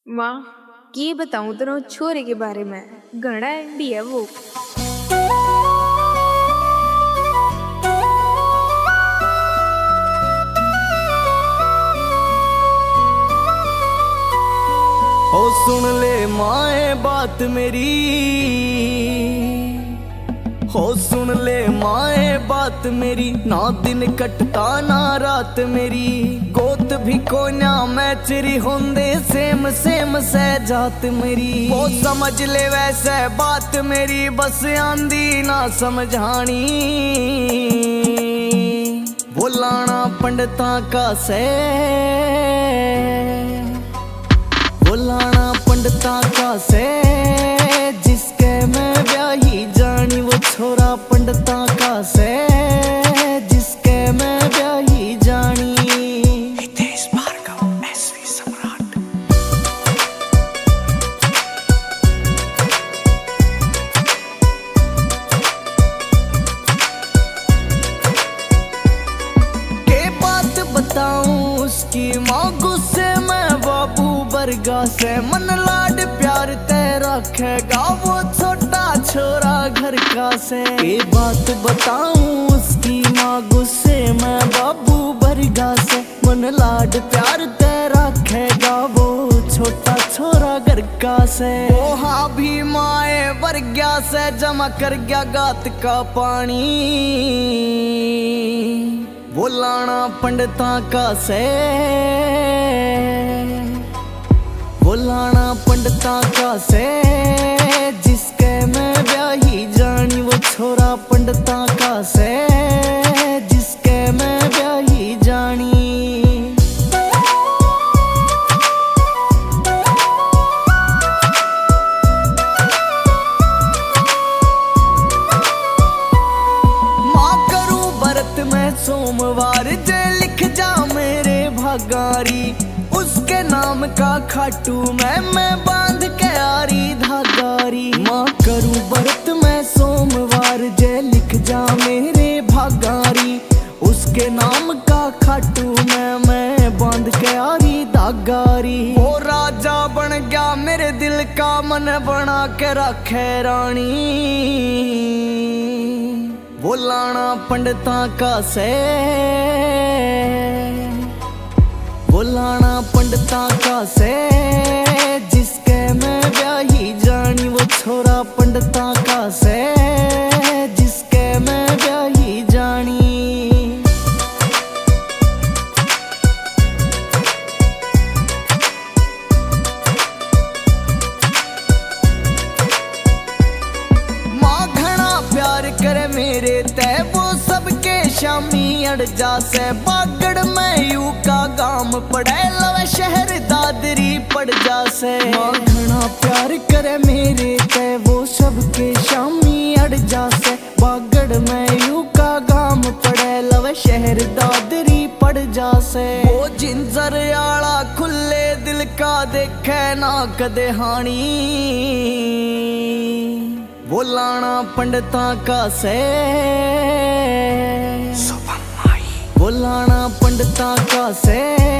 वाह, ये बताऊं तेरे छोरे के बारे में। घना एंडी है वो। ओ सुन ले माए बात मेरी, हो सुन ले माए बात मेरी, ना दिन कटता ना रात मेरी। गोत भी कोन्या मैं चिरी होंदे सेम सेम से जात मेरी। वो समझ ले वैसे बात मेरी, बस आंदी ना समझानी। वो लाना पंडिता का से, वो लाना पंडिता का से, जिसके मैं ब्याही जानी। वो छोरा पंडिता का से, जिसके मैं ब्याही जानी। हितेश भार्गव एसवी सम्राट। के बात बताऊं उसकी माँ गुस्से में बाबू बरगा से। मन लाड प्यार ते रखेगा वो छोटा छोरा घर का से। ये बात बताऊं उसकी माँ गुस्से में बाबू बरगा से। मन लाड प्यार ते रखेगा वो छोटा छोरा घर का से। वो हाँ भी माए बरगा से जमा कर गया गात का पानी। वो लाना पंडिता का से, वो लाना पंडिता का से, जिसके मैं ब्याही जानी। वो छोरा पंडिता का से, जिसके मैं ब्याही जानी। माँ करूं व्रत में सोमवार, जे लिख जा मेरे भागारी। उसके नाम का खाटू मैं बांध के आरी धागारी। माँ करूं व्रत में सोमवार, जे लिख जा मेरे भागारी। उसके नाम का खाटू मैं बांध के आरी धागारी। वो राजा बन गया मेरे दिल का, मन बना के रखे रानी। वो लाना पंडिता का से, वो लाना पंडिता का से, जिसके मैं ब्याही जानी। वो छोरा पंडिता का से, जिसके मैं ब्याही जानी। माँ घना प्यार करे मेरे ते, वो सबके शामी अड़ जा से। बागड़ में यू का गाम पड़े, लवे शहर दादरी पड़ जा से। माँ घना प्यार करे मेरे ते, वो सबके शामी अड़ जा से। बागड़ में यू का गाम पड़े, लवे शहर दादरी पड़ जा से। वो जिंजर आला खुले दिल का देखे ना कदे हानी। वो लाना पंडिता का से, वो लाना पंडिता का से।